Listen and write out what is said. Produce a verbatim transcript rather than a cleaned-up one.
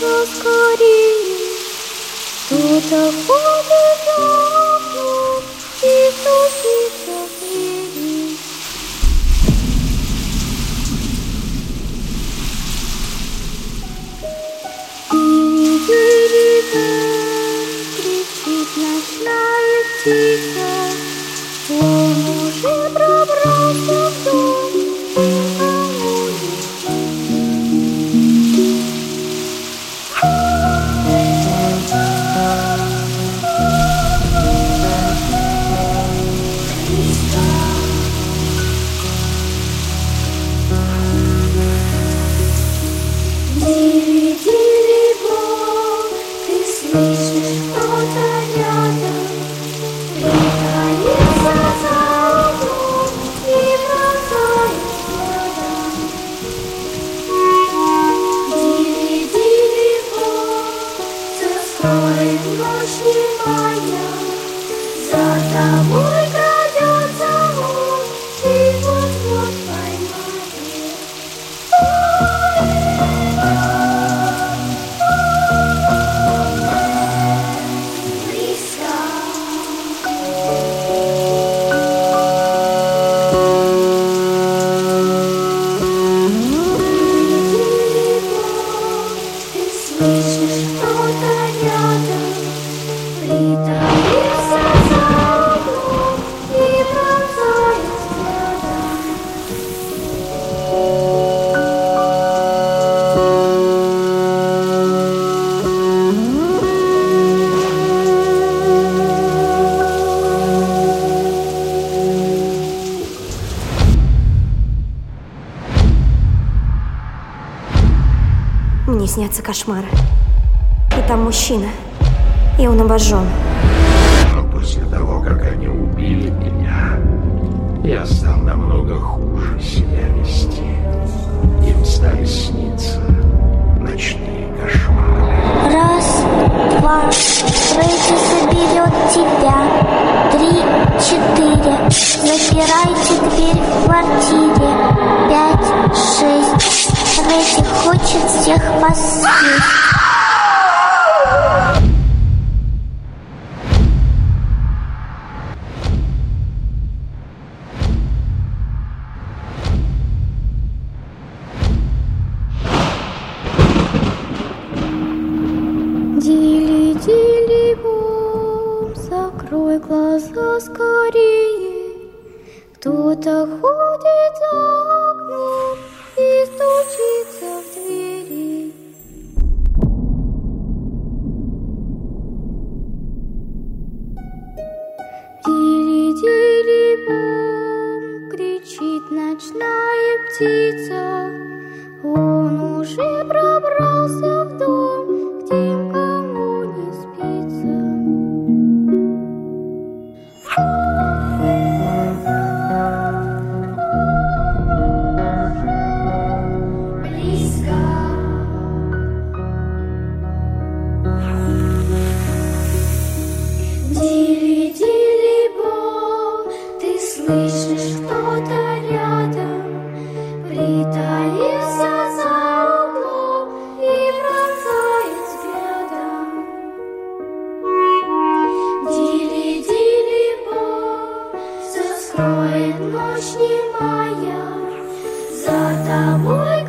глаза скорее. Кто-то ходит за окном и стучится в двери. Дили-дили-дэн, кричит ночная птица. Он уже пробрался в дом, никому не Дили-дили-бом, ты слышишь, кто-то рядом притаился за углом и бросает взглядом. Дили-дили-бом, заскорит ночь немая, за тобой крадется он и вот-вот поймает. Слышишь, кто-то рядом притаился за углом и бросает взглядом. Мне снятся кошмары. И там мужчина, и он обожжен. Но после того, как они убили меня, я стал намного хуже себя вести. Им стали сниться ночные кошмары. Раз, два, Фредди заберет тебя. Три, четыре, запирайте дверь в квартире. Пять, шесть, Фредди хочет всех посъесть. Дили-дили-бом, закрой глаза скорее. Кто-то ходит за окном и стучится в двери. Дили-дили-бом, кричит ночная птица. Он уже пробрался в дом, где никому не спится. Близко. Дили-дили-бом, ты слышишь, кто-то рядом притаился за углом и бросает взглядом. Дили-дили-бом, заскроет ночь немая, за тобой